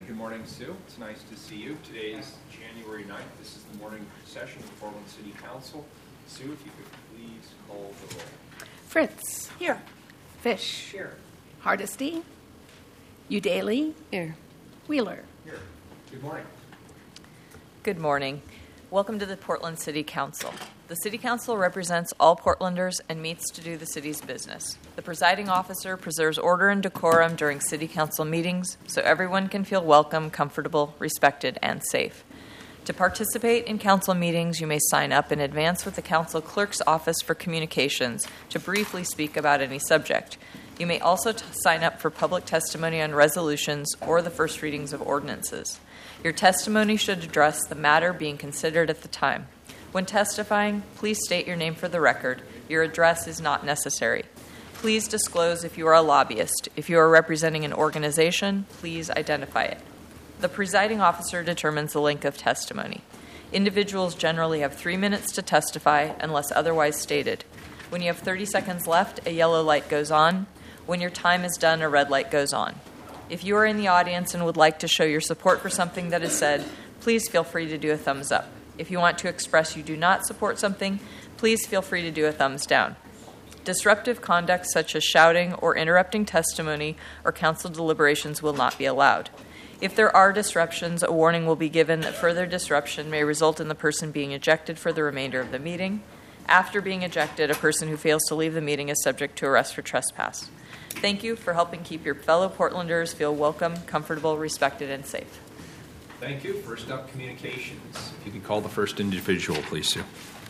Good morning, Sue. It's nice to see you. Today is January 9th. This is the morning session of Portland City Council. Sue, if you could please call the roll. Fritz. Here. Fish. Here. Hardesty. Udaly. Here. Wheeler. Here. Good morning. Good morning. Welcome to the Portland City Council. The City Council represents all Portlanders and meets to do the city's business. The presiding officer preserves order and decorum during City Council meetings so everyone can feel welcome, comfortable, respected, and safe. To participate in council meetings, you may sign up in advance with the council clerk's office for communications to briefly speak about any subject. You may also sign up for public testimony on resolutions or the first readings of ordinances. Your testimony should address the matter being considered at the time. When testifying, please state your name for the record. Your address is not necessary. Please disclose if you are a lobbyist. If you are representing an organization, please identify it. The presiding officer determines the length of testimony. Individuals generally have 3 minutes to testify unless otherwise stated. When you have 30 seconds left, a yellow light goes on. When your time is done, a red light goes on. If you are in the audience and would like to show your support for something that is said, please feel free to do a thumbs up. If you want to express you do not support something, please feel free to do a thumbs down. Disruptive conduct such as shouting or interrupting testimony or council deliberations will not be allowed. If there are disruptions, a warning will be given that further disruption may result in the person being ejected for the remainder of the meeting. After being ejected, a person who fails to leave the meeting is subject to arrest for trespass. Thank you for helping keep your fellow Portlanders feel welcome, comfortable, respected, and safe. Thank you. First up, communications. If you could call the first individual, please, Sue.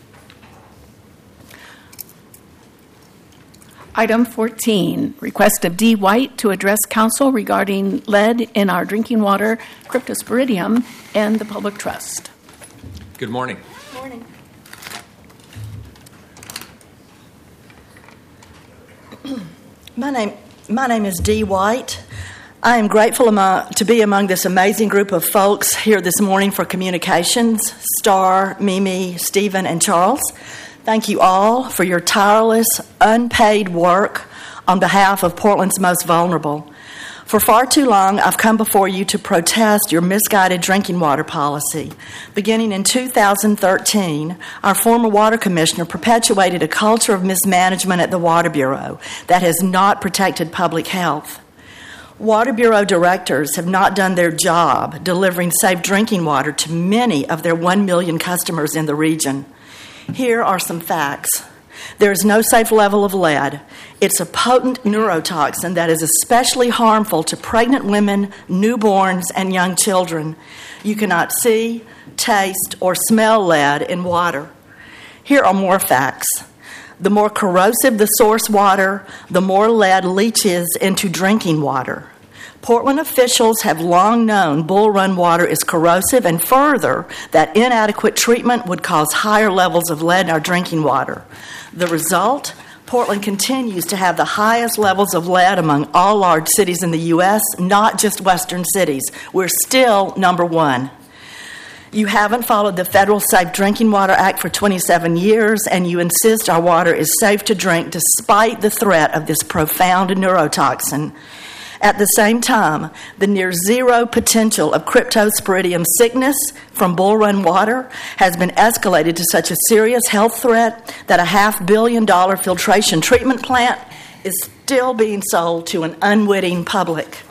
Item 14, request of D. White to address council regarding lead in our drinking water, cryptosporidium, and the public trust. Good morning. Morning. My name is Dee White. I am grateful to be among this amazing group of folks here this morning for communications, Star, Mimi, Stephen, and Charles. Thank you all for your tireless, unpaid work on behalf of Portland's most vulnerable. For far too long, I've come before you to protest your misguided drinking water policy. Beginning in 2013, our former water commissioner perpetuated a culture of mismanagement at the Water Bureau that has not protected public health. Water Bureau directors have not done their job delivering safe drinking water to many of their 1 million customers in the region. Here are some facts. There is no safe level of lead. It's a potent neurotoxin that is especially harmful to pregnant women, newborns, and young children. You cannot see, taste, or smell lead in water. Here are more facts. The more corrosive the source water, the more lead leaches into drinking water. Portland officials have long known Bull Run water is corrosive, and further, that inadequate treatment would cause higher levels of lead in our drinking water. The result? Portland continues to have the highest levels of lead among all large cities in the U.S., not just western cities. We're still number one. You haven't followed the Federal Safe Drinking Water Act for 27 years, and you insist our water is safe to drink despite the threat of this profound neurotoxin. At the same time, the near zero potential of cryptosporidium sickness from Bull Run water has been escalated to such a serious health threat that a $500 million filtration treatment plant is still being sold to an unwitting public.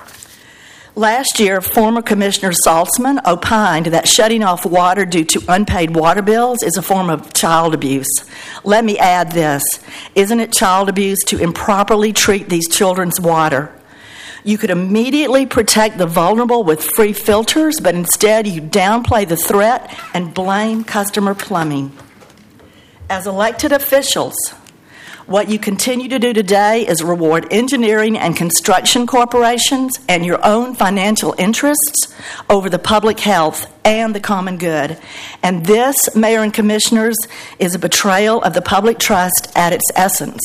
Last year, former Commissioner Saltzman opined that shutting off water due to unpaid water bills is a form of child abuse. Let me add this. Isn't it child abuse to improperly treat these children's water? You could immediately protect the vulnerable with free filters, but instead you downplay the threat and blame customer plumbing. As elected officials, what you continue to do today is reward engineering and construction corporations and your own financial interests over the public health and the common good. And this, Mayor and Commissioners, is a betrayal of the public trust at its essence.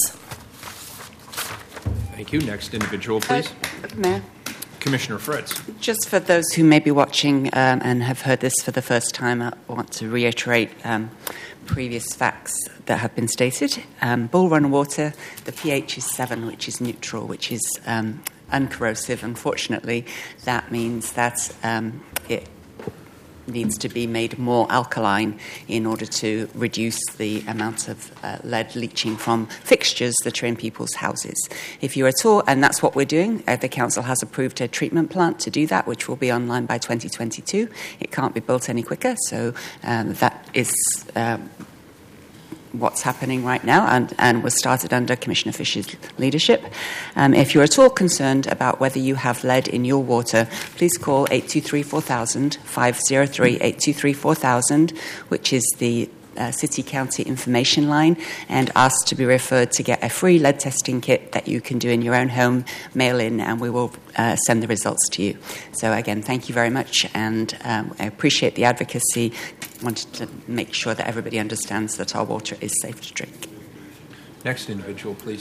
Thank you. Next individual, please. Mayor. Commissioner Fritz. Just for those who may be watching and have heard this for the first time, I want to reiterate previous facts that have been stated. Bull Run water, the pH is 7, which is neutral, which is uncorrosive. Unfortunately, that means that it needs to be made more alkaline in order to reduce the amount of lead leaching from fixtures that are in people's houses. If you're at all, and that's what we're doing, the council has approved a treatment plant to do that, which will be online by 2022. It can't be built any quicker, so that is what's happening right now, and was started under Commissioner Fisher's leadership. If you're at all concerned about whether you have lead in your water, please call 823-4000, 503-823-4000, which is the city-county information line, and ask to be referred to get a free lead testing kit that you can do in your own home, mail in, and we will send the results to you. So again, thank you very much, and I appreciate the advocacy. Wanted to make sure that everybody understands that our water is safe to drink. Next individual, please.